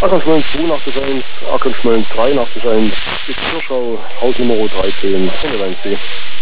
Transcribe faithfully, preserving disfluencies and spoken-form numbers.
Ackerschmöllen zweiundachtzig eins, Ackerschmöllen dreiundachtzig eins, ist Kirschau, Haus Nummer dreizehn, und Sie.